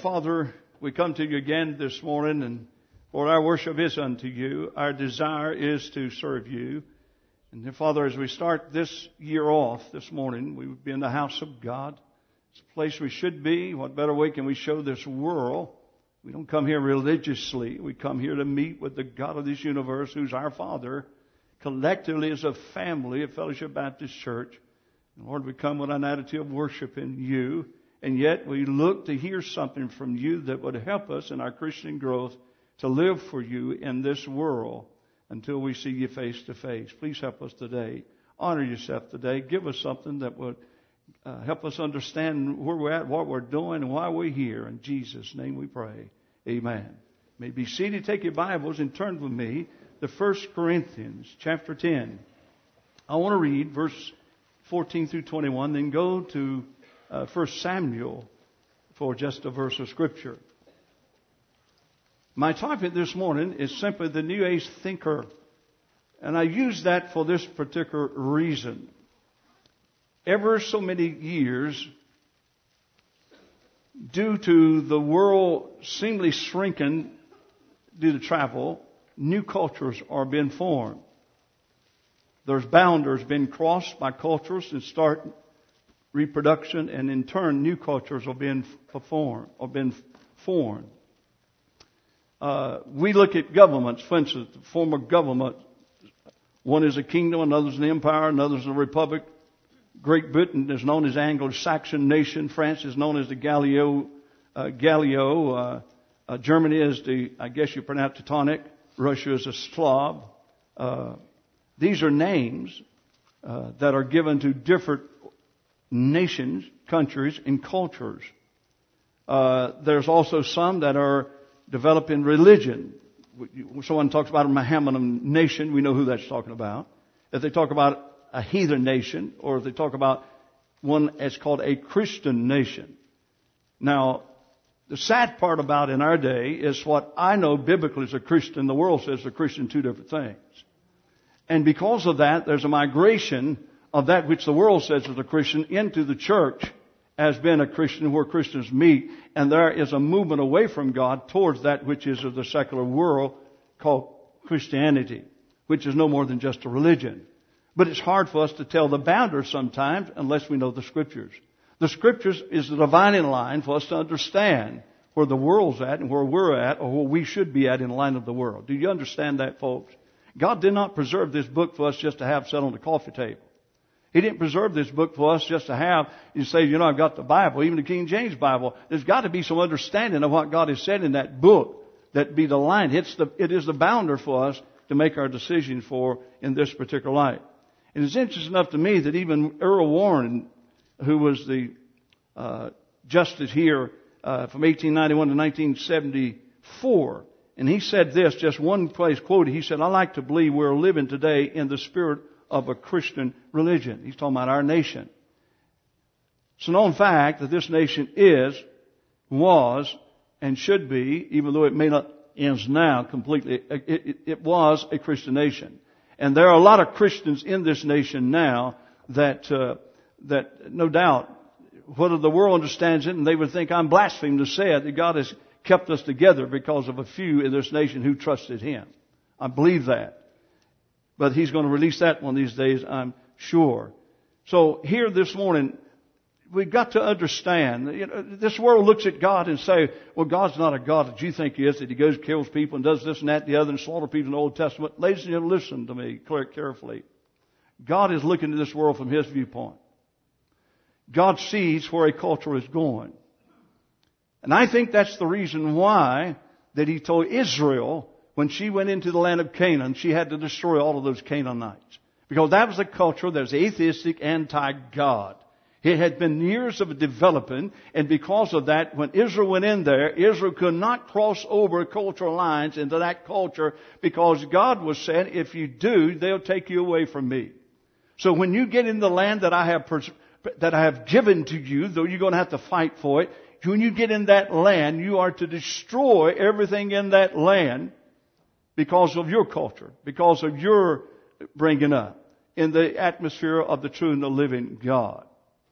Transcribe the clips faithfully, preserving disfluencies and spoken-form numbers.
Father, we come to you again this morning, and Lord, our worship is unto you. Our desire is to serve you. And then, Father, as we start this year off this morning, we would be in the house of God. It's a place we should be. What better way can we show this world? We don't come here religiously. We come here to meet with the God of this universe, who's our Father, collectively as a family of Fellowship Baptist Church. And Lord, we come with an attitude of worship in you. And yet we look to hear something from you that would help us in our Christian growth to live for you in this world until we see you face to face. Please help us today. Honor yourself today. Give us something that would uh, help us understand where we're at, what we're doing, and why we're here. In Jesus' name we pray. Amen. You may be seated. Take your Bibles and turn with me to First Corinthians chapter ten. I want to read verse fourteen through twenty-one, then go to Uh, First Samuel for just a verse of Scripture. My topic this morning is simply the New Age thinker. And I use that for this particular reason. Ever so many years, due to the world seemingly shrinking due to travel, new cultures are being formed. There's boundaries being crossed by cultures and start reproduction, and in turn, new cultures are being performed or being formed. Uh, we look at governments, for instance, the form of government. One is a kingdom, another is an empire, another is a republic. Great Britain is known as Anglo-Saxon nation. France is known as the Gallio. Uh, Gallio. Uh, uh, Germany is the, I guess you pronounce Teutonic. Russia is a Slav. Uh, these are names uh, that are given to different nations, countries, and cultures. Uh, there's also some that are developing religion. Someone talks about a Mohammedan nation, we know who that's talking about. If they talk about a heathen nation, or if they talk about one that's called a Christian nation. Now, the sad part about in our day is what I know biblically as a Christian, the world says a Christian, two different things. And because of that, there's a migration of that which the world says is a Christian into the church as being a Christian, where Christians meet. And there is a movement away from God towards that which is of the secular world called Christianity, which is no more than just a religion. But it's hard for us to tell the boundaries sometimes unless we know the Scriptures. The Scriptures is the dividing line for us to understand where the world's at and where we're at, or where we should be at in line of the world. Do you understand that, folks? God did not preserve this book for us just to have set on the coffee table. He didn't preserve this book for us just to have, you say, you know, I've got the Bible, even the King James Bible. There's got to be some understanding of what God has said in that book that be the line. It's the, it is the bounder for us to make our decision for in this particular light. And it's interesting enough to me that even Earl Warren, who was the uh, justice here uh, from eighteen ninety-one to nineteen seventy-four, and he said this, just one place quoted, he said, I like to believe we're living today in the spirit of a Christian religion. He's talking about our nation. It's a known fact that this nation is, was, and should be, even though it may not ends now completely, it, it, it was a Christian nation. And there are a lot of Christians in this nation now that, uh, that no doubt, whether the world understands it, and they would think I'm blaspheming to say it, that God has kept us together because of a few in this nation who trusted Him. I believe that. But He's going to release that one of these days, I'm sure. So here this morning, we've got to understand, you know, this world looks at God and say, well, God's not a God that you think He is, that He goes, kills people and does this and that and the other and slaughter people in the Old Testament. Ladies and gentlemen, listen to me carefully. God is looking at this world from His viewpoint. God sees where a culture is going. And I think that's the reason why that He told Israel, when she went into the land of Canaan, she had to destroy all of those Canaanites. Because that was a culture that was atheistic, anti-God. It had been years of development, and because of that, when Israel went in there, Israel could not cross over cultural lines into that culture, because God was saying, if you do, they'll take you away from me. So when you get in the land that I have pers- that I have given to you, though you're going to have to fight for it, when you get in that land, you are to destroy everything in that land, because of your culture, because of your bringing up in the atmosphere of the true and the living God.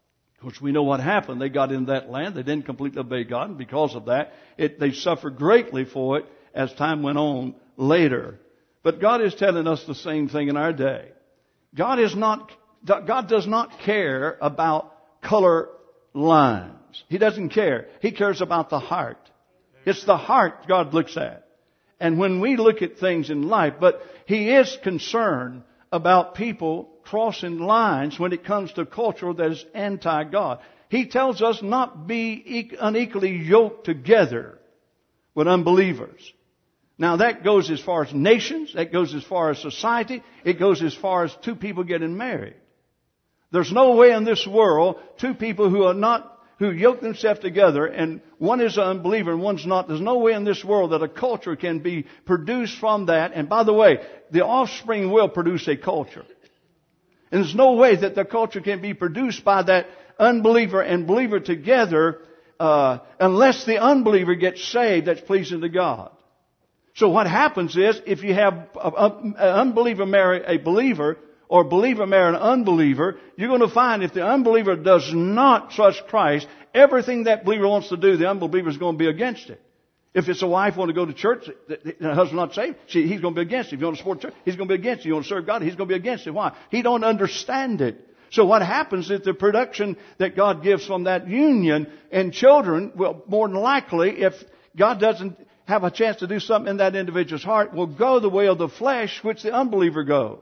Of course, we know what happened. They got in that land. They didn't completely obey God. And because of that, it, they suffered greatly for it as time went on later. But God is telling us the same thing in our day. God is not, God does not care about color lines. He doesn't care. He cares about the heart. It's the heart God looks at. And when we look at things in life, but He is concerned about people crossing lines when it comes to culture that is anti-God. He tells us not be unequally yoked together with unbelievers. Now that goes as far as nations, that goes as far as society, it goes as far as two people getting married. There's no way in this world two people who are not who yoke themselves together, and one is an unbeliever and one's not. There's no way in this world that a culture can be produced from that. And by the way, the offspring will produce a culture. And there's no way that the culture can be produced by that unbeliever and believer together uh, unless the unbeliever gets saved that's pleasing to God. So what happens is, if you have an unbeliever marry a believer, or a believer marry an unbeliever, you're going to find if the unbeliever does not trust Christ, everything that believer wants to do, the unbeliever is going to be against it. If it's a wife want to go to church, the husband not saved, she, he's going to be against it. If you want to support church, he's going to be against it. You want to serve God, he's going to be against it. Why? He don't understand it. So what happens is the production that God gives from that union and children, well, more than likely, if God doesn't have a chance to do something in that individual's heart, will go the way of the flesh, which the unbeliever goes.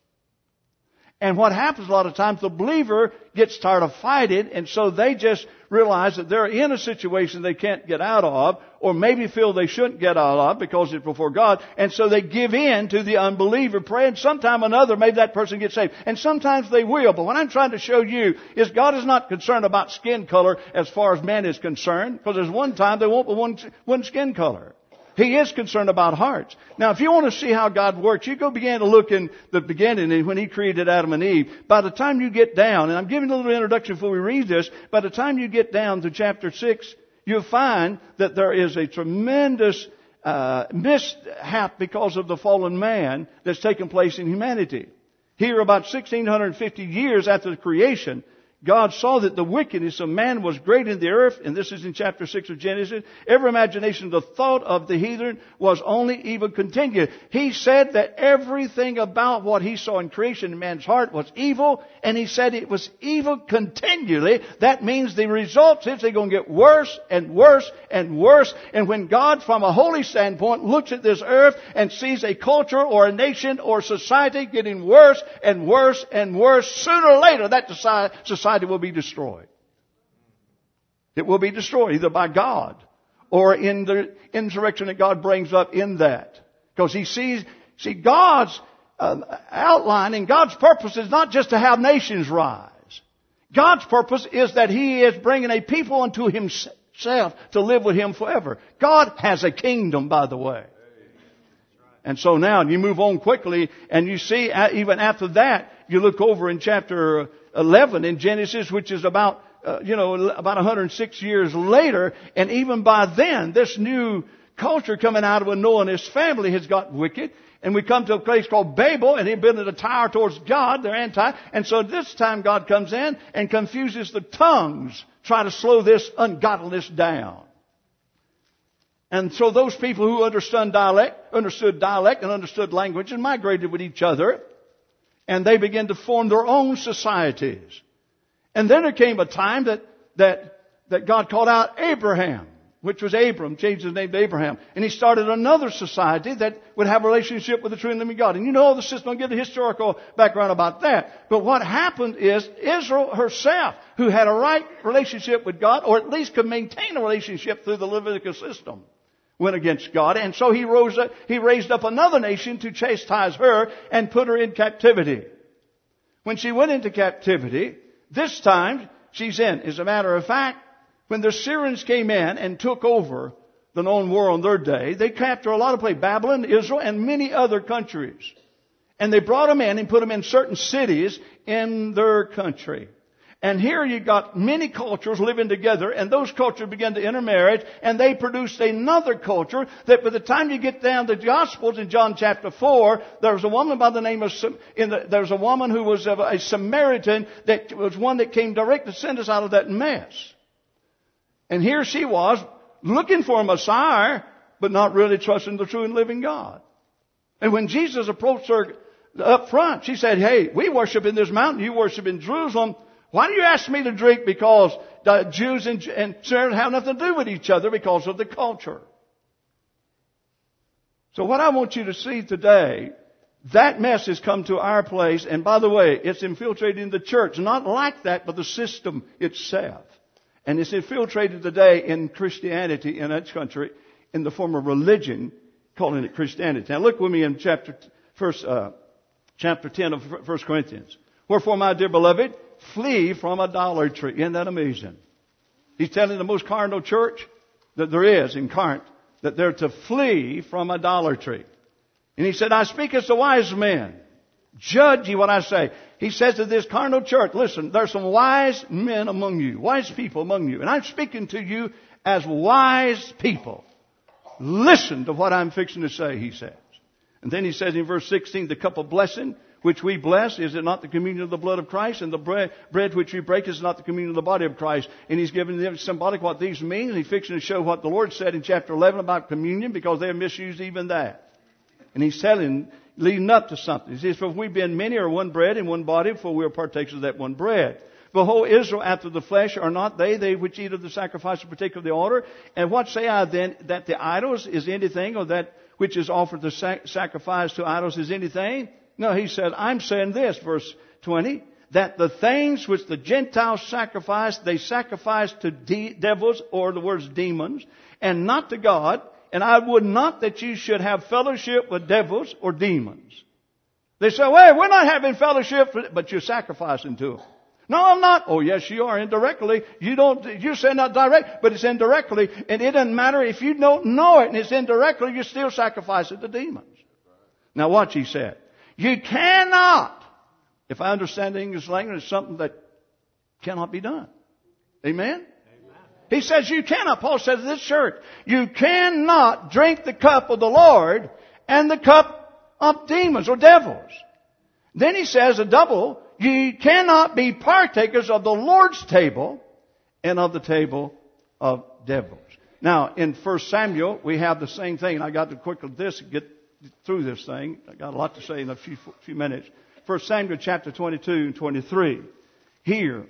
And what happens a lot of times, the believer gets tired of fighting, and so they just realize that they're in a situation they can't get out of, or maybe feel they shouldn't get out of because it's before God, and so they give in to the unbeliever, pray, and sometime or another, maybe that person gets saved. And sometimes they will, but what I'm trying to show you is God is not concerned about skin color as far as man is concerned, because there's one time they won't be one, one skin color. He is concerned about hearts. Now, if you want to see how God works, you go begin to look in the beginning and when He created Adam and Eve. By the time you get down, and I'm giving a little introduction before we read this, by the time you get down to chapter six, you'll find that there is a tremendous uh, mishap because of the fallen man that's taken place in humanity. Here, about sixteen fifty years after the creation, God saw that the wickedness of man was great in the earth, and this is in chapter six of Genesis. Every imagination, the thought of the heathen was only evil continued. He said that everything about what He saw in creation in man's heart was evil, and He said it was evil continually. That means the results is they're going to get worse and worse and worse. And when God, from a holy standpoint, looks at this earth and sees a culture or a nation or society getting worse and worse and worse, sooner or later that society will be destroyed. It will be destroyed either by God or in the insurrection that God brings up in that. Because He sees, see, God's uh, outline and God's purpose is not just to have nations rise. God's purpose is that He is bringing a people unto Himself to live with Him forever. God has a kingdom, by the way. And so now you move on quickly and you see even after that, you look over in chapter eleven in Genesis, which is about, uh, you know, about one hundred six years later. And even by then, this new culture coming out of Noah and his family has got wicked. And we come to a place called Babel, and they've been at a tower towards God. They're anti. And so this time God comes in and confuses the tongues, try to slow this ungodliness down. And so those people who understood dialect, understood dialect and understood language and migrated with each other. And they began to form their own societies. And then there came a time that, that, that God called out Abraham, which was Abram, changed his name to Abraham. And He started another society that would have a relationship with the true and living God. And you know the system, I'll give the historical background about that. But what happened is Israel herself, who had a right relationship with God, or at least could maintain a relationship through the Levitical system, went against God. And so he rose up, he raised up another nation to chastise her and put her in captivity. When she went into captivity, this time she's in. As a matter of fact, when the Syrians came in and took over the known world in their day, they captured a lot of places, Babylon, Israel, and many other countries. And they brought them in and put them in certain cities in their country. And here you got many cultures living together, and those cultures began to intermarry, and they produced another culture that by the time you get down to the Gospels in John chapter four, there was a woman by the name of, in the, there was a woman who was a, a Samaritan that was one that came direct to send us out of that mess. And here she was, looking for a Messiah, but not really trusting the true and living God. And when Jesus approached her up front, she said, hey, we worship in this mountain, you worship in Jerusalem. Why do you ask me to drink? Because the Jews and, and Samaritans have nothing to do with each other because of the culture. So what I want you to see today, that mess has come to our place. And by the way, it's infiltrated in the church. Not like that, but the system itself. And it's infiltrated today in Christianity in its country in the form of religion, calling it Christianity. Now look with me in chapter, first, uh, chapter ten of First Corinthians. Wherefore, my dear beloved, flee from idolatry. Isn't that amazing? He's telling the most carnal church that there is in Corinth that they're to flee from idolatry. And he said, I speak as to wise men. Judge ye what I say. He says to this carnal church, listen, there's some wise men among you, wise people among you. And I'm speaking to you as wise people. Listen to what I'm fixing to say, he says. And then he says in verse sixteen, the cup of blessing which we bless, is it not the communion of the blood of Christ? And the bread, bread which we break is not the communion of the body of Christ. And he's giving them symbolic what these mean. And he's fixing to show what the Lord said in chapter eleven about communion, because they have misused even that. And he's telling, leading up to something. He says, for we being many are one bread and one body, for we are partakers of that one bread. Behold, Israel after the flesh are not they, they which eat of the sacrifice and partake of the altar. And what say I then, that the idols is anything, or that which is offered to sac- sacrifice to idols is anything? No, he said, I'm saying this, verse twenty, that the things which the Gentiles sacrifice, they sacrifice to de- devils, or the words demons, and not to God. And I would not that you should have fellowship with devils or demons. They say, well, we're not having fellowship, but you're sacrificing to them. No, I'm not. Oh, yes, you are indirectly. You don't, you say not direct, but it's indirectly. And it doesn't matter if you don't know it and it's indirectly, you still sacrifice it to demons. Now watch, he said. You cannot, if I understand the English language, it's something that cannot be done. Amen? Amen? He says you cannot. Paul says to this church, you cannot drink the cup of the Lord and the cup of demons or devils. Then he says a double, you cannot be partakers of the Lord's table and of the table of devils. Now, in First Samuel, we have the same thing. I got to quickly this get through this thing. I got a lot to say in a few few minutes. First Samuel chapter twenty-two and twenty-three. Here,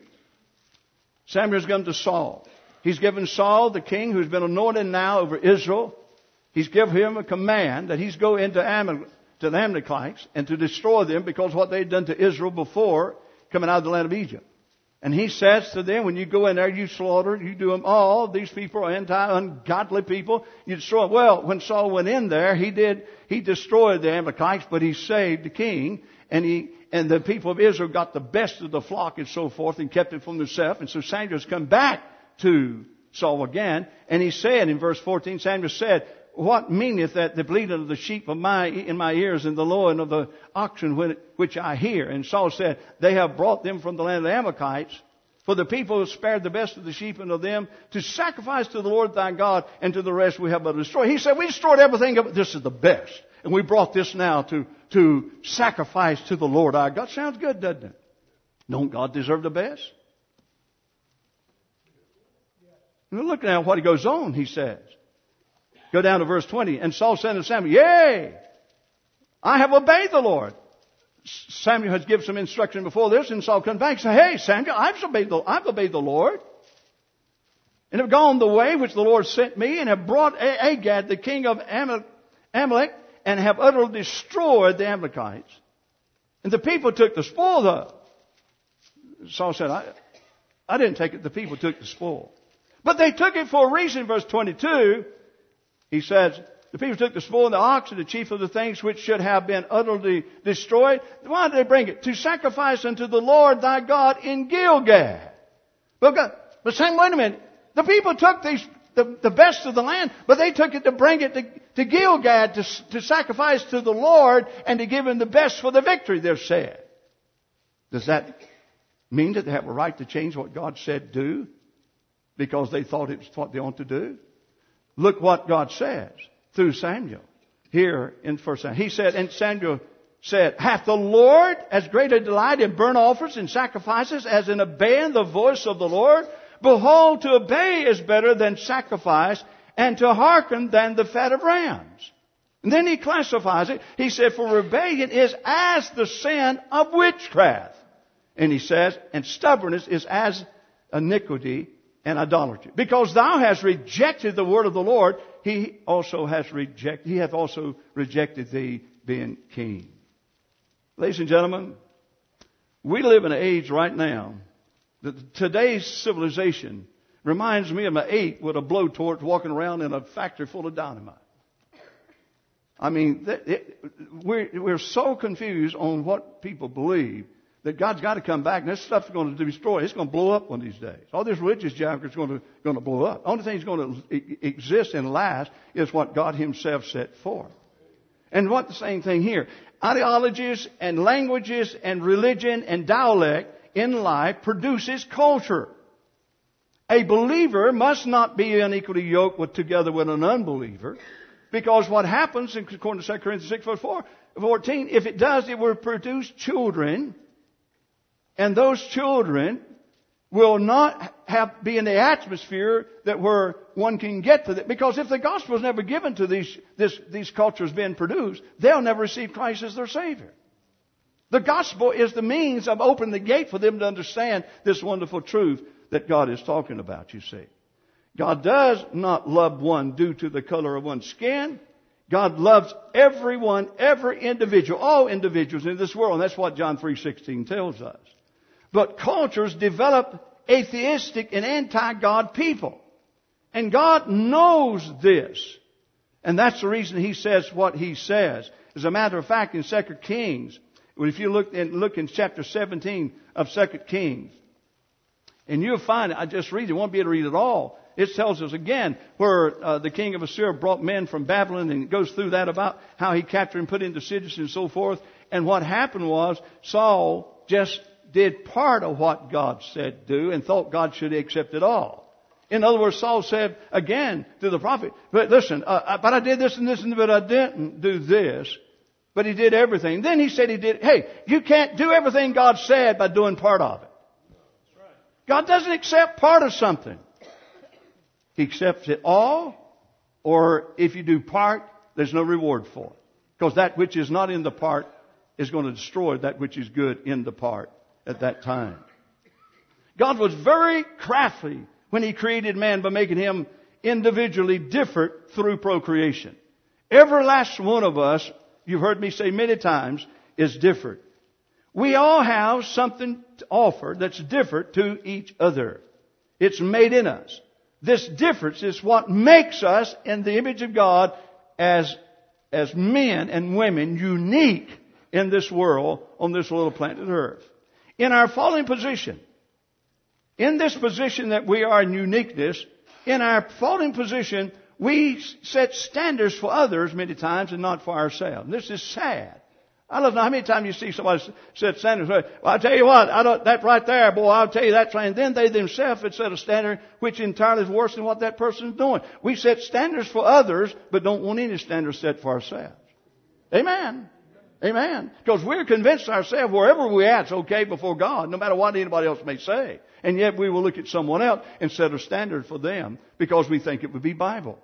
Samuel's come to Saul. He's given Saul, the king, who's been anointed now over Israel. He's given him a command that he's go into Ammon, to the Amalekites and to destroy them, because what they'd done to Israel before coming out of the land of Egypt. And he says to them, when you go in there, you slaughter, you do them all. These people are anti-ungodly people. You destroy them. Well, when Saul went in there, he did, he destroyed the Amalekites, but he saved the king. And he, and the people of Israel got the best of the flock and so forth and kept it from themselves. And so Samuel's come back to Saul again. And he said in verse fourteen, Samuel said, what meaneth that the bleating of the sheep of my, in my ears and the lowing of the oxen which I hear? And Saul said, they have brought them from the land of the Amalekites, for the people have spared the best of the sheep and of them to sacrifice to the Lord thy God, and to the rest we have but destroyed. He said, we destroyed everything, but this is the best. And we brought this now to, to sacrifice to the Lord our God. Sounds good, doesn't it? Don't God deserve the best? Now look now what he goes on, he says. Go down to verse twenty. And Saul said to Samuel, yea, I have obeyed the Lord. Samuel has given some instruction before this, and Saul comes back and says, hey, Samuel, I've obeyed the, I've obeyed the Lord, and have gone the way which the Lord sent me, and have brought Agag, the king of Amalek, and have utterly destroyed the Amalekites. And the people took the spoil though. Saul said, I, I didn't take it, the people took the spoil. But they took it for a reason, verse twenty-two. He says, the people took the spoil and the ox and the chief of the things which should have been utterly destroyed. Why did they bring it? To sacrifice unto the Lord thy God in Gilgal. But, God, but saying, wait a minute. The people took these, the, the best of the land, but they took it to bring it to, to Gilgal to, to sacrifice to the Lord and to give him the best for the victory, they've said. Does that mean that they have a right to change what God said do because they thought it was what they ought to do? Look what God says through Samuel here in First Samuel. He said, and Samuel said, hath the Lord as great a delight in burnt offerings and sacrifices as in obeying the voice of the Lord? Behold, to obey is better than sacrifice, and to hearken than the fat of rams. And then he classifies it. He said, for rebellion is as the sin of witchcraft. And he says, and stubbornness is as iniquity and idolatry. Because thou hast rejected the word of the Lord, he also has rejected, he hath also rejected thee being king. Ladies and gentlemen, we live in an age right now that today's civilization reminds me of an ape with a blowtorch walking around in a factory full of dynamite. I mean, it, we're, we're so confused on what people believe that God's got to come back and this stuff's going to destroy. It's going to blow up one of these days. All this religious junk is going to, going to blow up. The only thing that's going to exist and last is what God Himself set forth. And what the same thing here. Ideologies and languages and religion and dialect in life produces culture. A believer must not be unequally yoked with, together with an unbeliever, because what happens, according to Second Corinthians six, verse fourteen, if it does, it will produce children, and those children will not have be in the atmosphere that where one can get to them. Because if the gospel is never given to these this, these cultures being produced, they'll never receive Christ as their Savior. The gospel is the means of opening the gate for them to understand this wonderful truth that God is talking about, you see. God does not love one due to the color of one's skin. God loves everyone, every individual, all individuals in this world. And that's what John three sixteen tells us. But cultures develop atheistic and anti-God people. And God knows this. And that's the reason He says what He says. As a matter of fact, in Second Kings, if you look in, look in chapter seventeen of Second Kings, and you'll find it, I just read it, you won't be able to read it all. It tells us again where uh, the king of Assyria brought men from Babylon, and it goes through that about how he captured and put into cities and so forth. And what happened was Saul just did part of what God said do and thought God should accept it all. In other words, Saul said again to the prophet, but listen, uh, but I did this and this and but I didn't do this. But he did everything. Then he said he did, hey, you can't do everything God said by doing part of it. God doesn't accept part of something. He accepts it all, or if you do part, there's no reward for it. Because that which is not in the part is going to destroy that which is good in the part at that time. God was very crafty when He created man by making him individually different through procreation. Every last one of us, you've heard me say many times, is different. We all have something to offer that's different to each other. It's made in us. This difference is what makes us in the image of God as, as men and women unique in this world on this little planet Earth. In our fallen position, in this position that we are in uniqueness, in our fallen position, we set standards for others many times and not for ourselves. And this is sad. I don't know how many times you see somebody set standards. Well, I'll tell you what, I don't, that right there, boy, I'll tell you that's right. And then they themselves had set a standard which entirely is worse than what that person is doing. We set standards for others, but don't want any standards set for ourselves. Amen. Amen. Because we're convinced ourselves wherever we're at, it's okay before God, no matter what anybody else may say. And yet we will look at someone else and set a standard for them because we think it would be Bible.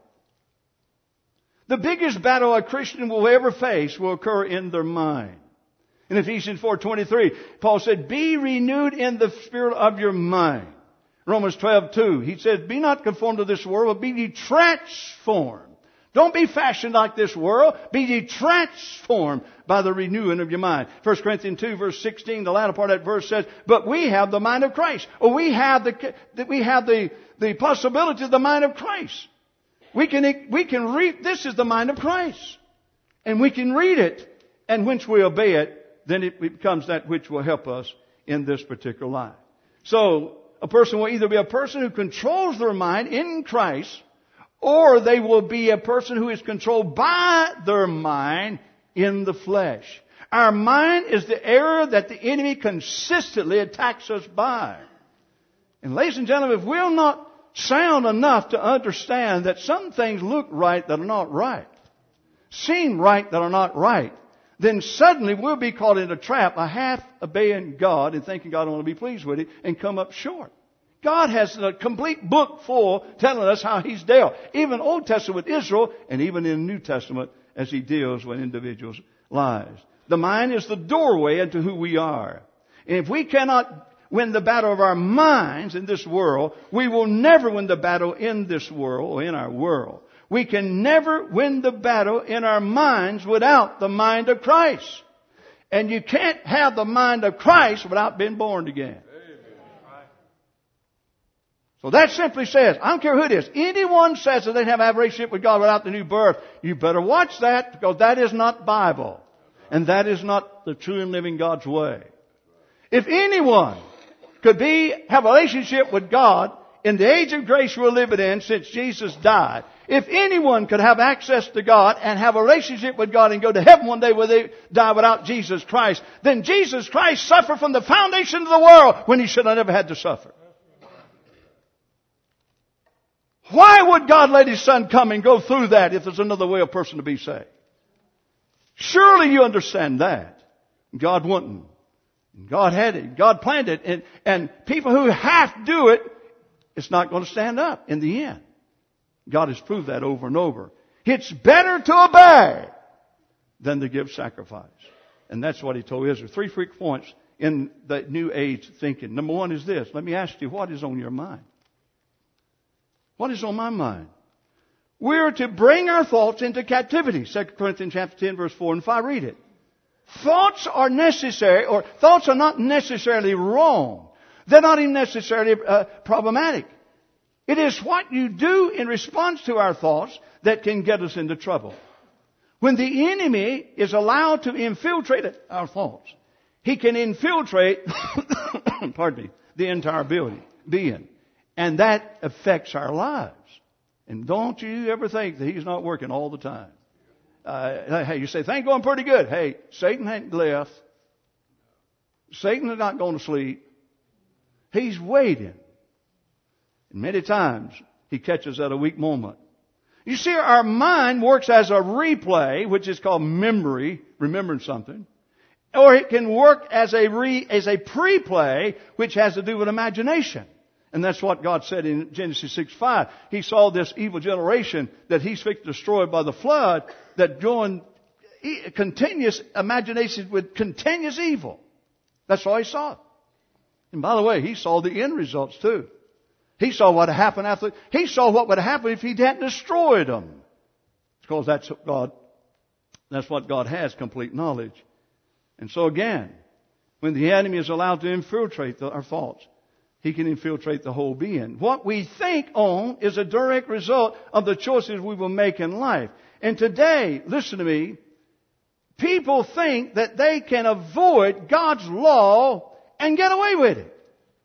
The biggest battle a Christian will ever face will occur in their mind. In Ephesians four twenty-three, Paul said, be renewed in the spirit of your mind. Romans twelve two, he said, be not conformed to this world, but be ye transformed. Don't be fashioned like this world. Be ye transformed by the renewing of your mind. First Corinthians two, verse sixteen, the latter part of that verse says, but we have the mind of Christ. Or we have the, we have the, the possibility of the mind of Christ. We can, we can read, this is the mind of Christ. And we can read it. And once we obey it, then it becomes that which will help us in this particular life. So, a person will either be a person who controls their mind in Christ, or they will be a person who is controlled by their mind in the flesh. Our mind is the area that the enemy consistently attacks us by. And ladies and gentlemen, if we're not sound enough to understand that some things look right that are not right, seem right that are not right, then suddenly we'll be caught in a trap, a half obeying God and thinking God will be pleased with it and come up short. God has a complete book full telling us how He's dealt. Even Old Testament with Israel and even in the New Testament as He deals with individuals' lives. The mind is the doorway into who we are. And if we cannot win the battle of our minds in this world, we will never win the battle in this world or in our world. We can never win the battle in our minds without the mind of Christ. And you can't have the mind of Christ without being born again. So that simply says, I don't care who it is, anyone says that they have a relationship with God without the new birth, you better watch that, because that is not Bible. And that is not the true and living God's way. If anyone could be, have a relationship with God in the age of grace we're living in since Jesus died, if anyone could have access to God and have a relationship with God and go to heaven one day where they die without Jesus Christ, then Jesus Christ suffered from the foundation of the world when He should have never had to suffer. Why would God let His Son come and go through that if there's another way a person to be saved? Surely you understand that. God wouldn't. God had it. God planned it. And, and people who half do it, it's not going to stand up in the end. God has proved that over and over. It's better to obey than to give sacrifice. And that's what He told Israel. Three quick points in the New Age thinking. Number one is this. Let me ask you, what is on your mind? What is on my mind? We are to bring our thoughts into captivity. Second Corinthians chapter ten, verse four and five. Read it. Thoughts are necessary, or thoughts are not necessarily wrong. They're not even necessarily uh, problematic. It is what you do in response to our thoughts that can get us into trouble. When the enemy is allowed to infiltrate our thoughts, he can infiltrate, pardon me, the entire building, being. And that affects our lives. And don't you ever think that he's not working all the time. Uh, hey, you say, things going pretty good. Hey, Satan ain't left. Satan is not going to sleep. He's waiting. And many times he catches at a weak moment. You see, our mind works as a replay, which is called memory, remembering something. Or it can work as a re, as a pre-play, which has to do with imagination. And that's what God said in Genesis six five. He saw this evil generation that He's fixed to destroy by the flood, that joined continuous imaginations with continuous evil. That's all He saw. And by the way, He saw the end results too. He saw what happened after. He saw what would happen if He hadn't destroyed them. Because that's God. That's what God has, complete knowledge. And so again, when the enemy is allowed to infiltrate the, our thoughts, he can infiltrate the whole being. What we think on is a direct result of the choices we will make in life. And today, listen to me, people think that they can avoid God's law and get away with it.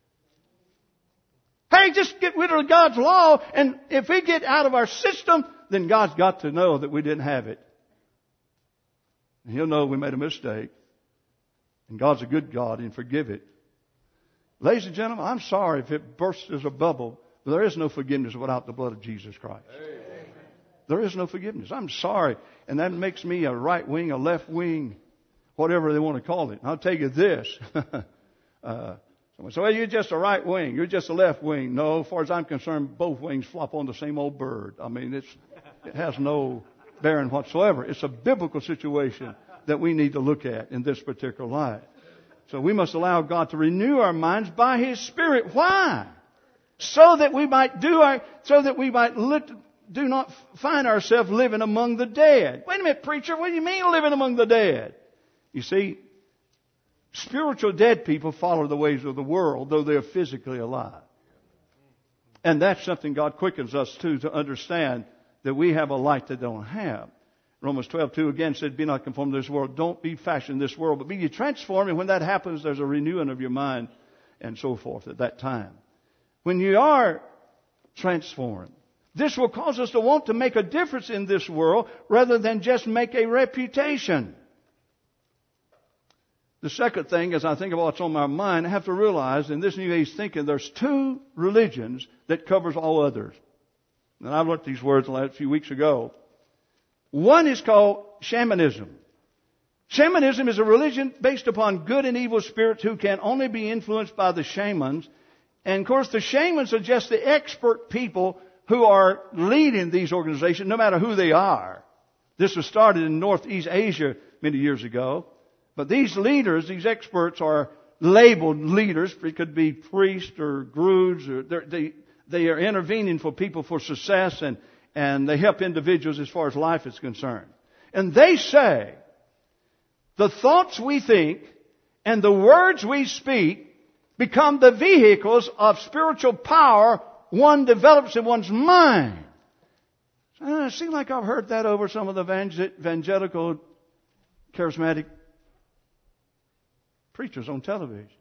Hey, just get rid of God's law, and if we get out of our system, then God's got to know that we didn't have it. And He'll know we made a mistake. And God's a good God and forgive it. Ladies and gentlemen, I'm sorry if it bursts as a bubble, but there is no forgiveness without the blood of Jesus Christ. Amen. There is no forgiveness. I'm sorry. And that makes me a right wing, a left wing, whatever they want to call it. And I'll tell you this. uh, someone said, well, you're just a right wing. You're just a left wing. No, as far as I'm concerned, both wings flop on the same old bird. I mean, it's, it has no bearing whatsoever. It's a biblical situation that we need to look at in this particular life. So we must allow God to renew our minds by His Spirit. Why? So that we might do our, so that we might lit, do not find ourselves living among the dead. Wait a minute, preacher, what do you mean living among the dead? You see, spiritual dead people follow the ways of the world, though they are physically alive. And that's something God quickens us to, to understand that we have a light they don't have. Romans twelve two again said, be not conformed to this world. Don't be fashioned in this world, but be ye transformed. And when that happens, there's a renewing of your mind and so forth at that time. When you are transformed, this will cause us to want to make a difference in this world rather than just make a reputation. The second thing, as I think about what's on my mind, I have to realize in this New Age thinking there's two religions that covers all others. And I looked at these words a few weeks ago. One is called shamanism. Shamanism is a religion based upon good and evil spirits who can only be influenced by the shamans. And of course the shamans are just the expert people who are leading these organizations, no matter who they are. This was started in Northeast Asia many years ago. But these leaders, these experts are labeled leaders. It could be priests or gurus. Or they, they are intervening for people for success, and, and they help individuals as far as life is concerned. And they say the thoughts we think and the words we speak become the vehicles of spiritual power one develops in one's mind. Uh, it seems like I've heard that over some of the evangelical, charismatic preachers on television.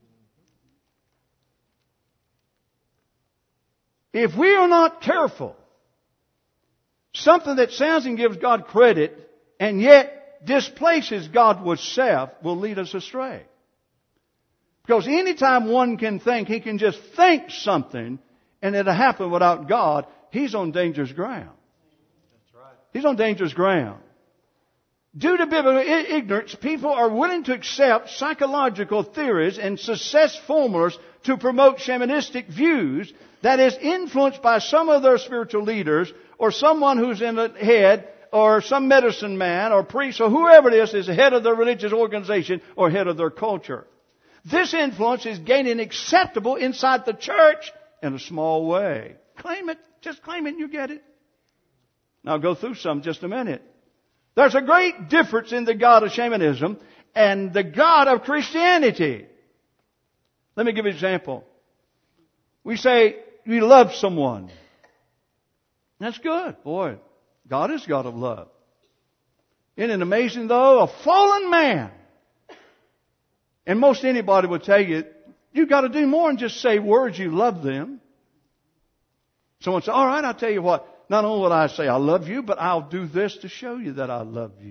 If we are not careful, something that sounds and gives God credit and yet displaces God with self will lead us astray. Because anytime one can think, he can just think something and it'll happen without God, he's on dangerous ground. That's right. He's on dangerous ground. Due to biblical ignorance, people are willing to accept psychological theories and success formulas to promote shamanistic views that is influenced by some of their spiritual leaders or someone who's in the head or some medicine man or priest or whoever it is is the head of their religious organization or head of their culture. This influence is gaining acceptable inside the church in a small way. Claim it. Just claim it and you get it. Now I'll go through some in just a minute. There's a great difference in the God of shamanism and the God of Christianity. Let me give you an example. We say we love someone. That's good. Boy, God is God of love. Isn't it amazing though? A fallen man. And most anybody would tell you, you've got to do more than just say words you love them. Someone says, all right, I'll tell you what. Not only will I say I love you, but I'll do this to show you that I love you.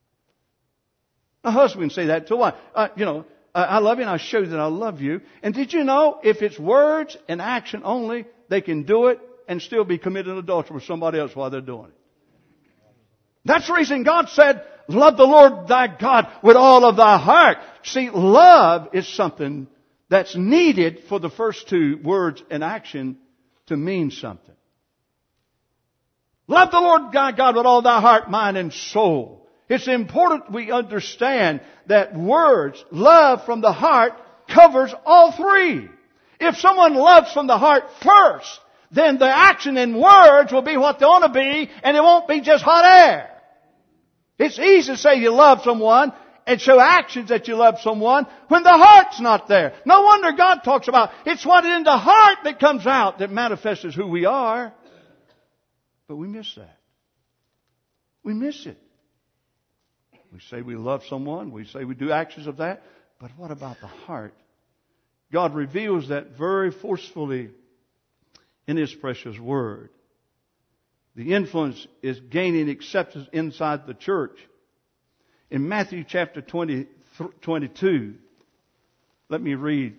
A husband can say that to a wife. Uh, you know, I love you and I'll show you that I love you. And did you know if it's words and action only, they can do it and still be committing adultery with somebody else while they're doing it. That's the reason God said, love the Lord thy God with all of thy heart. See, love is something that's needed for the first two words and action to mean something. Love the Lord thy God with all thy heart, mind, and soul. It's important we understand that words, love from the heart, covers all three. If someone loves from the heart first, then the action and words will be what they ought to be, and it won't be just hot air. It's easy to say you love someone and show actions that you love someone when the heart's not there. No wonder God talks about it's what in the heart that comes out that manifests as who we are. But we miss that. We miss it. We say we love someone. We say we do actions of that. But what about the heart? God reveals that very forcefully in His precious Word. The influence is gaining acceptance inside the church. In Matthew chapter twenty, twenty-two, let me read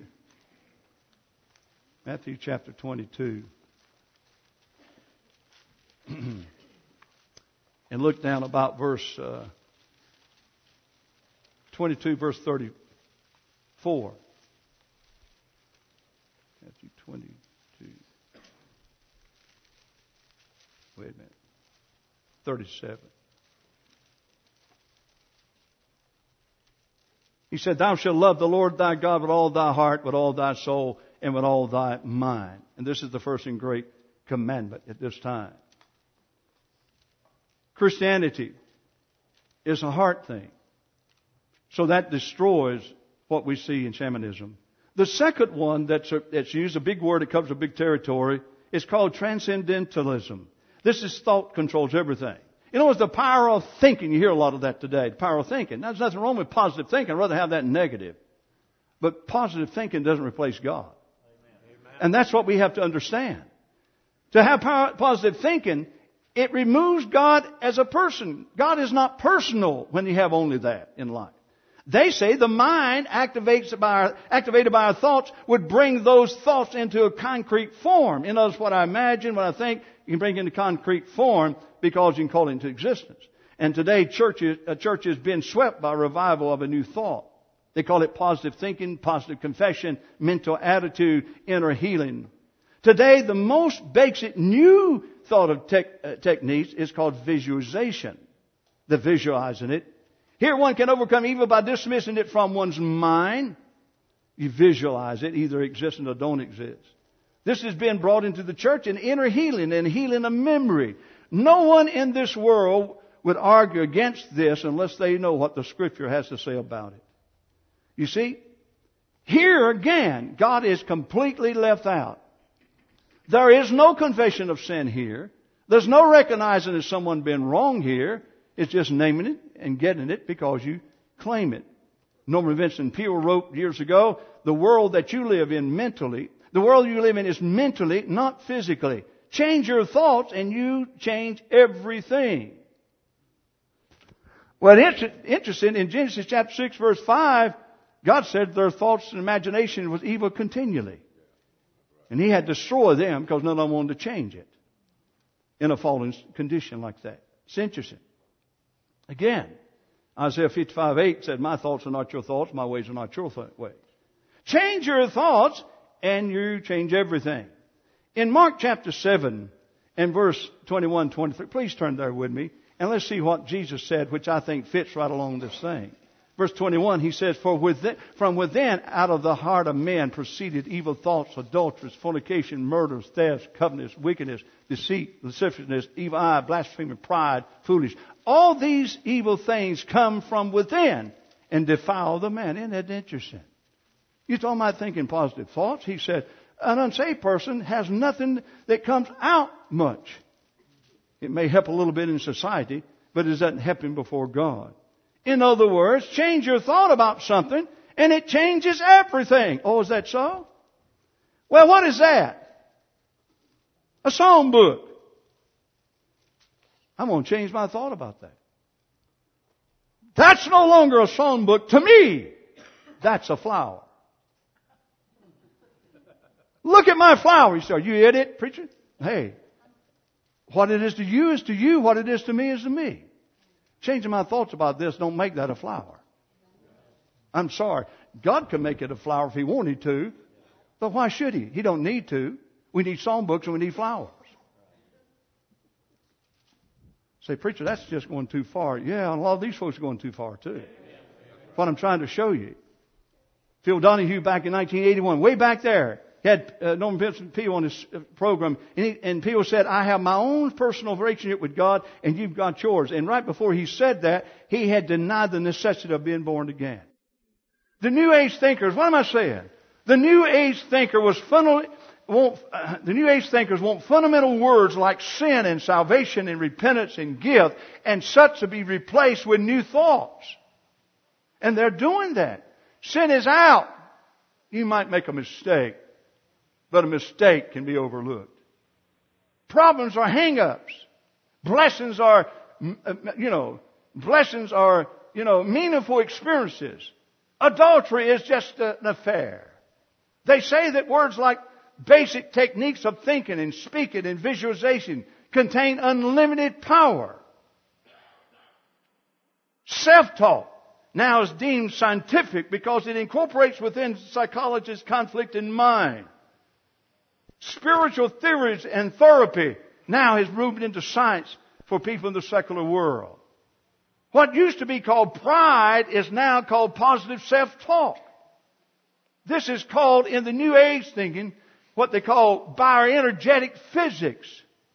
Matthew chapter twenty-two. And look down about verse uh, twenty-two, verse thirty-four. Matthew twenty-two. Wait a minute. thirty-seven. He said, thou shalt love the Lord thy God with all thy heart, with all thy soul, and with all thy mind. And this is the first and great commandment at this time. Christianity is a heart thing. So that destroys what we see in shamanism. The second one that's, a, that's used, a big word, it covers a big territory, is called transcendentalism. This is thought controls everything. You know, it's the power of thinking. You hear a lot of that today. The power of thinking. Now, there's nothing wrong with positive thinking. I'd rather have that than negative. But positive thinking doesn't replace God. Amen. And that's what we have to understand. To have power, positive thinking, it removes God as a person. God is not personal when you have only that in life. They say the mind activates by our, activated by our thoughts would bring those thoughts into a concrete form. In other words, what I imagine, what I think, you can bring into concrete form because you can call it into existence. And today, churches, a church has been swept by a revival of a new thought. They call it positive thinking, positive confession, mental attitude, inner healing. Today, the most basic new thought of tech, uh, techniques is called visualization. The visualizing it. Here one can overcome evil by dismissing it from one's mind. You visualize it, either existing or don't exist. This has been brought into the church in inner healing and healing of memory. No one in this world would argue against this unless they know what the Scripture has to say about it. You see, here again, God is completely left out. There is no confession of sin here. There's no recognizing that someone been wrong here. It's just naming it and getting it because you claim it. Norman Vincent Peale wrote years ago, the world that you live in mentally, the world you live in is mentally, not physically. Change your thoughts and you change everything. Well, it's interesting, in Genesis chapter six verse five, God said their thoughts and imagination was evil continually. And He had to destroy them because none of them wanted to change it in a fallen condition like that. It's interesting. Again, Isaiah fifty-five eight said, my thoughts are not your thoughts, my ways are not your th- ways. Change your thoughts and you change everything. In Mark chapter seven and verse twenty-one, twenty-three, please turn there with me and let's see what Jesus said, which I think fits right along this thing. Verse twenty-one, He says, For within, from within, out of the heart of men proceeded evil thoughts, adulteries, fornication, murders, thefts, covetousness, wickedness, deceit, lasciviousness, evil eye, blasphemy, pride, foolish. All these evil things come from within and defile the man. Isn't that interesting? You're talking about thinking positive thoughts. He said, an unsaved person has nothing that comes out much. It may help a little bit in society, but it doesn't help him before God. In other words, change your thought about something and it changes everything. Oh, is that so? Well, what is that? A song book. I'm going to change my thought about that. That's no longer a song book. To me, that's a flower. Look at my flower. You say, are you idiot, preacher? Hey, what it is to you is to you. What it is to me is to me. Changing my thoughts about this don't make that a flower. I'm sorry. God could make it a flower if He wanted to. But why should He? He don't need to. We need songbooks and we need flowers. Say, preacher, that's just going too far. Yeah, and a lot of these folks are going too far too. That's what I'm trying to show you. Phil Donahue back in nineteen eighty-one, way back there, he had uh, Norman Vincent Peale on his uh, program, and, he, and Peale said, I have my own personal relationship with God, and you've got yours. And right before he said that, he had denied the necessity of being born again. The New Age thinkers, what am I saying? The New Age thinker was fundamentally, want, uh, the New Age thinkers want fundamental words like sin and salvation and repentance and gift and such to be replaced with new thoughts. And they're doing that. Sin is out. You might make a mistake, but a mistake can be overlooked. Problems are hang-ups. Blessings are, you know, blessings are, you know, meaningful experiences. Adultery is just an affair. They say that words like basic techniques of thinking and speaking and visualization contain unlimited power. Self-talk now is deemed scientific because it incorporates within psychologists conflict in mind. Spiritual theories and therapy now has moved into science for people in the secular world. What used to be called pride is now called positive self-talk. This is called, in the New Age thinking, what they call bioenergetic physics.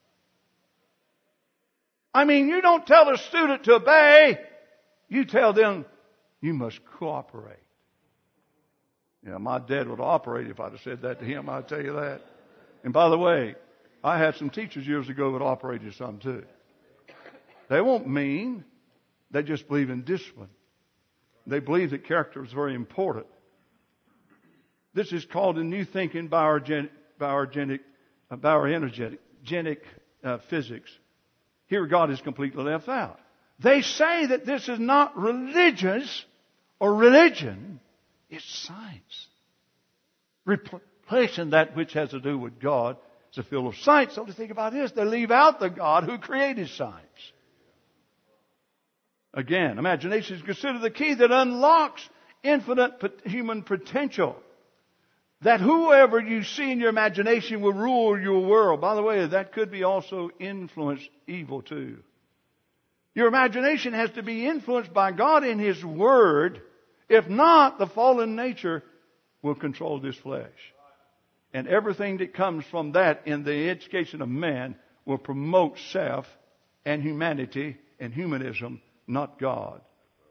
I mean, you don't tell a student to obey. You tell them, you must cooperate. Yeah, my dad would operate if I'd have said that to him, I'll tell you that. And by the way, I had some teachers years ago that operated some too. They weren't mean. They just believe in discipline. They believe that character is very important. This is called in New Thinking bioenergetic, bioenergetic, uh, bioenergetic genic, uh, physics. Here God is completely left out. They say that this is not religious or religion. It's science. Replacing that which has to do with God is a field of science. So to think about this, they leave out the God who created science. Again, imagination is considered the key that unlocks infinite human potential. That whoever you see in your imagination will rule your world. By the way, that could be also influence evil too. Your imagination has to be influenced by God in His Word. If not, the fallen nature will control this flesh. And everything that comes from that in the education of man will promote self and humanity and humanism, not God.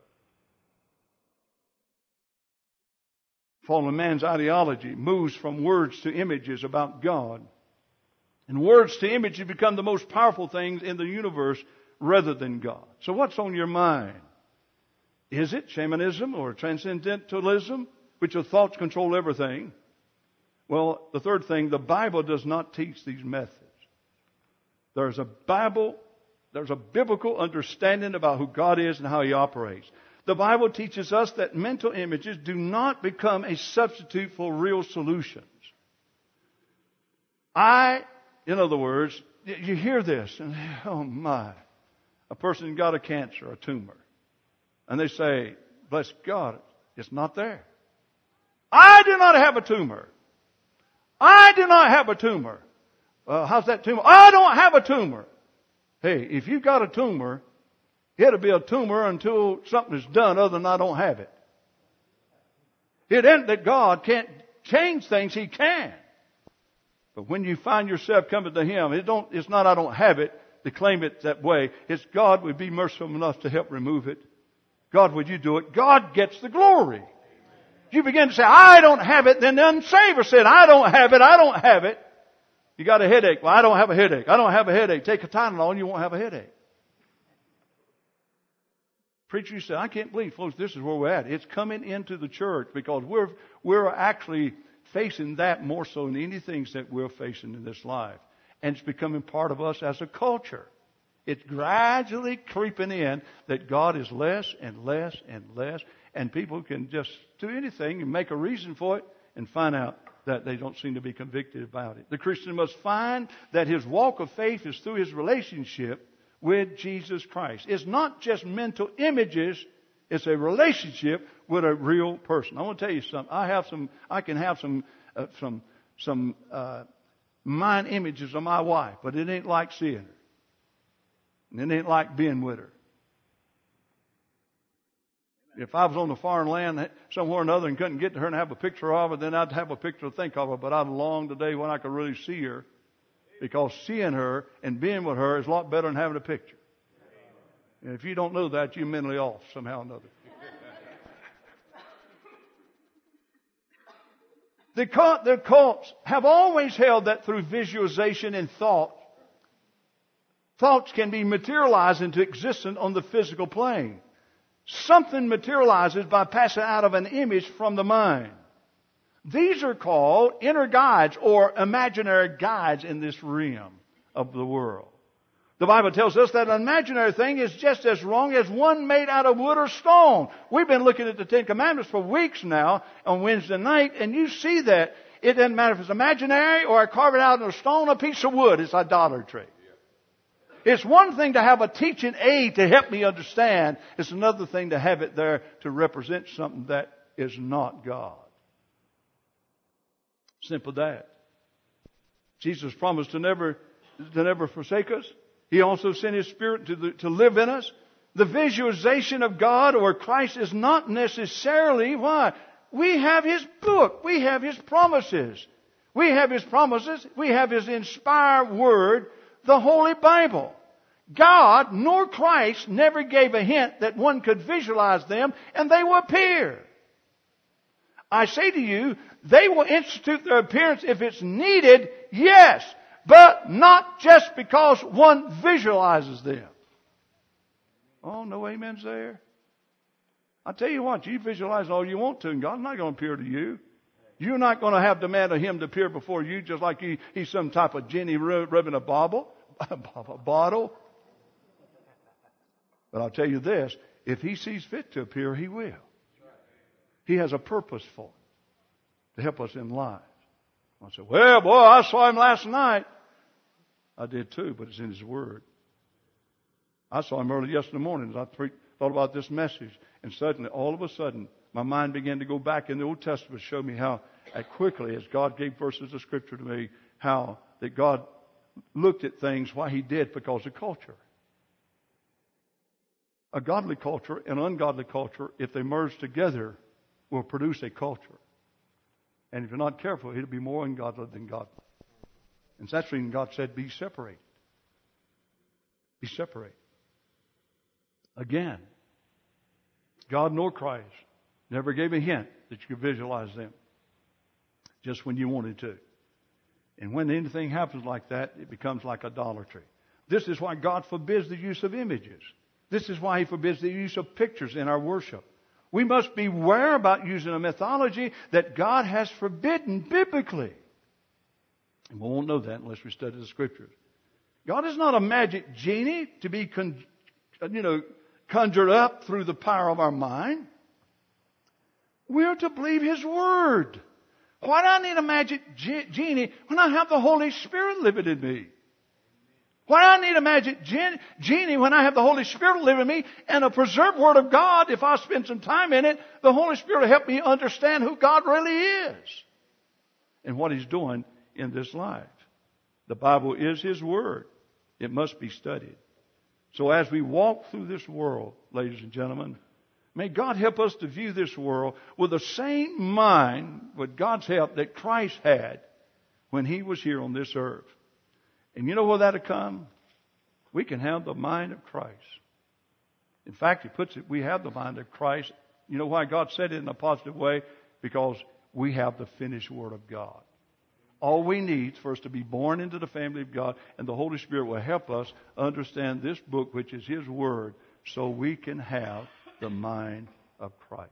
Fallen man's ideology moves from words to images about God. And words to images become the most powerful things in the universe rather than God. So what's on your mind? Is it shamanism or transcendentalism, which your thoughts control everything? Well, the third thing, the Bible does not teach these methods. There's a Bible, there's a biblical understanding about who God is and how He operates. The Bible teaches us that mental images do not become a substitute for real solutions. I, in other words, you hear this, and oh my, a person got a cancer, a tumor, and they say, bless God, it's not there. I do not have a tumor. I do not have a tumor. Uh, how's that tumor? I don't have a tumor. Hey, if you've got a tumor, it'll be a tumor until something is done other than I don't have it. It isn't that God can't change things. He can. But when you find yourself coming to Him, it don't, it's not I don't have it to claim it that way. It's God would be merciful enough to help remove it. God, would you do it? God gets the glory. You begin to say, I don't have it. Then the unsaved said, I don't have it. I don't have it. You got a headache. Well, I don't have a headache. I don't have a headache. Take a Tylenol and you won't have a headache. Preacher, you said, I can't believe, folks, this is where we're at. It's coming into the church because we're, we're actually facing that more so than anything that we're facing in this life. And it's becoming part of us as a culture. It's gradually creeping in that God is less and less and less. And people can just do anything and make a reason for it and find out that they don't seem to be convicted about it. The Christian must find that his walk of faith is through his relationship with Jesus Christ. It's not just mental images. It's a relationship with a real person. I want to tell you something. I have some. I can have some uh, some some uh, mind images of my wife, but it ain't like seeing her. And it ain't like being with her. If I was on a foreign land somewhere or another and couldn't get to her and have a picture of her, then I'd have a picture to think of her. But I'd long today when I could really see her, because seeing her and being with her is a lot better than having a picture. And if you don't know that, you're mentally off somehow or another. The cults have always held that through visualization and thought, thoughts can be materialized into existence on the physical plane. Something materializes by passing out of an image from the mind. These are called inner guides or imaginary guides in this realm of the world. The Bible tells us that an imaginary thing is just as wrong as one made out of wood or stone. We've been looking at the Ten Commandments for weeks now on Wednesday night, and you see that it doesn't matter if it's imaginary or I carve it out in a stone or a piece of wood. It's idolatry. It's one thing to have a teaching aid to help me understand. It's another thing to have it there to represent something that is not God. Simple that. Jesus promised to never, to never forsake us. He also sent His Spirit to, the, to live in us. The visualization of God or Christ is not necessarily, why? We have His book. We have His promises. We have His promises. We have His inspired Word, the Holy Bible. God nor Christ never gave a hint that one could visualize them and they will appear. I say to you, they will institute their appearance if it's needed, yes, but not just because one visualizes them. Oh, no amens there. I tell you what, you visualize all you want to, and God's not going to appear to you. You're not going to have demand of Him to appear before you just like he, He's some type of genie rubbing a bauble, a bottle. But I'll tell you this, if He sees fit to appear, He will. He has a purpose for it to help us in life. I said, well, boy, I saw him last night. I did too, but it's in His Word. I saw him early yesterday morning as I pre- thought about this message. And suddenly, all of a sudden, my mind began to go back in the Old Testament, show me how, as quickly as God gave verses of Scripture to me, how that God looked at things, why He did, because of culture. A godly culture and ungodly culture, if they merge together, will produce a culture. And if you're not careful, it'll be more ungodly than godly. And that's the reason God said, be separated. Be separated. Again, God nor Christ never gave a hint that you could visualize them just when you wanted to. And when anything happens like that, it becomes like idolatry. This is why God forbids the use of images. This is why He forbids the use of pictures in our worship. We must beware about using a mythology that God has forbidden biblically. And we won't know that unless we study the Scriptures. God is not a magic genie to be, con- you know, conjured up through the power of our mind. We are to believe His Word. Why do I need a magic ge- genie when I have the Holy Spirit living in me? Why do I need a magic gen- genie when I have the Holy Spirit living in me and a preserved Word of God? If I spend some time in it, the Holy Spirit will help me understand who God really is and what He's doing in this life. The Bible is His Word. It must be studied. So as we walk through this world, ladies and gentlemen, may God help us to view this world with the same mind, with God's help, that Christ had when He was here on this earth. And you know where that'll come? We can have the mind of Christ. In fact, He puts it, we have the mind of Christ. You know why God said it in a positive way? Because we have the finished Word of God. All we need is for us to be born into the family of God, and the Holy Spirit will help us understand this book, which is His Word, so we can have the mind of Christ.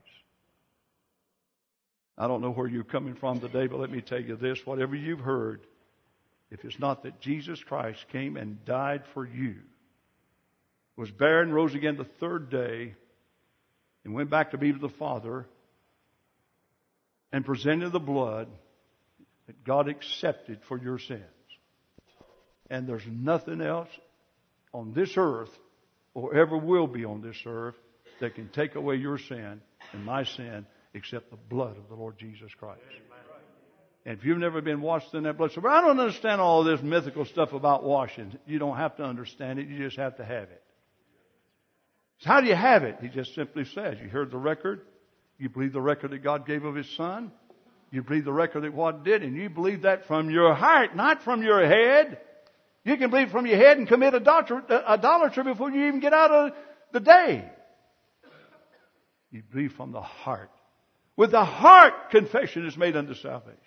I don't know where you're coming from today, but let me tell you this. Whatever you've heard, if it's not that Jesus Christ came and died for you, was buried and rose again the third day, and went back to be with the Father, and presented the blood that God accepted for your sins. And there's nothing else on this earth, or ever will be on this earth, that can take away your sin and my sin except the blood of the Lord Jesus Christ. And if you've never been washed in that blood, so I don't understand all this mythical stuff about washing. You don't have to understand it. You just have to have it. So how do you have it? He just simply says, you heard the record. You believe the record that God gave of His Son. You believe the record that God did, and you believe that from your heart, not from your head. You can believe from your head and commit idolatry before you even get out of the day. You believe from the heart. With the heart, confession is made unto salvation.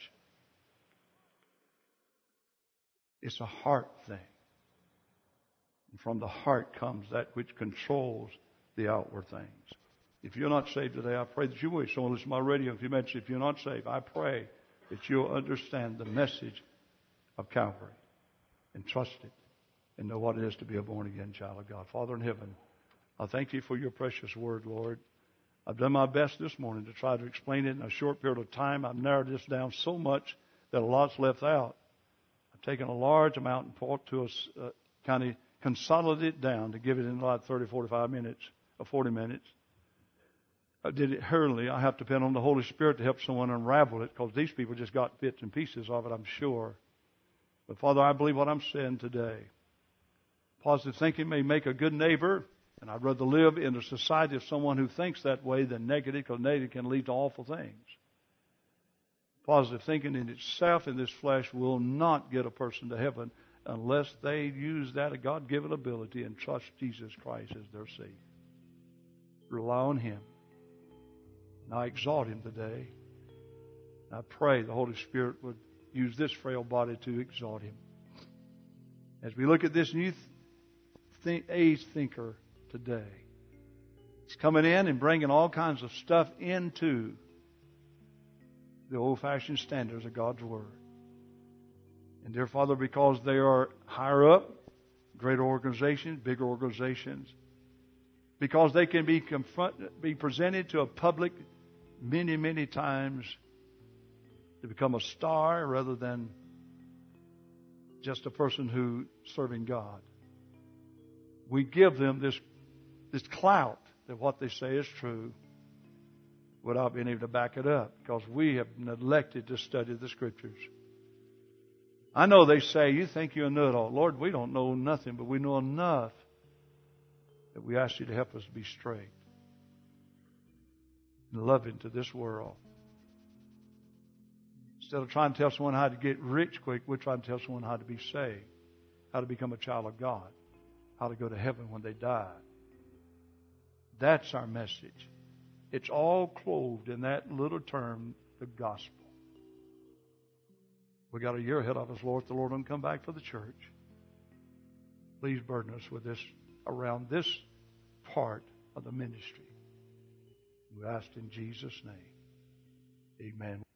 It's a heart thing. And from the heart comes that which controls the outward things. If you're not saved today, I pray that you will. Someone listen to my radio. If you mention, if you're not saved, I pray that you'll understand the message of Calvary and trust it and know what it is to be a born-again child of God. Father in heaven, I thank You for Your precious Word, Lord. I've done my best this morning to try to explain it in a short period of time. I've narrowed this down so much that a lot's left out. I've taken a large amount and brought to us, uh, kind of consolidate it down to give it in like thirty, forty-five minutes or forty minutes. I did it hurriedly. I have to depend on the Holy Spirit to help someone unravel it, because these people just got bits and pieces of it, I'm sure. But Father, I believe what I'm saying today. Positive thinking may make a good neighbor, and I'd rather live in a society of someone who thinks that way than negative, because negative can lead to awful things. Positive thinking in itself in this flesh will not get a person to heaven unless they use that God-given ability and trust Jesus Christ as their Savior. Rely on Him. And I exalt Him today. I pray the Holy Spirit would use this frail body to exalt Him. As we look at this new th- age thinker today, he's coming in and bringing all kinds of stuff into the old-fashioned standards of God's Word. And dear Father, because they are higher up, greater organizations, bigger organizations, because they can be confront, be presented to a public many, many times to become a star rather than just a person who serving God. We give them this, this clout that what they say is true without being able to back it up because we have neglected to study the Scriptures. I know they say, you think you know it all. Lord, we don't know nothing, but we know enough that we ask you to help us be straight and loving to this world. Instead of trying to tell someone how to get rich quick, we're trying to tell someone how to be saved, how to become a child of God, how to go to heaven when they die. That's our message. It's all clothed in that little term, the gospel. We got a year ahead of us, Lord, if the Lord don't come back for the church. Please burden us with this around this part of the ministry. We ask in Jesus' name. Amen.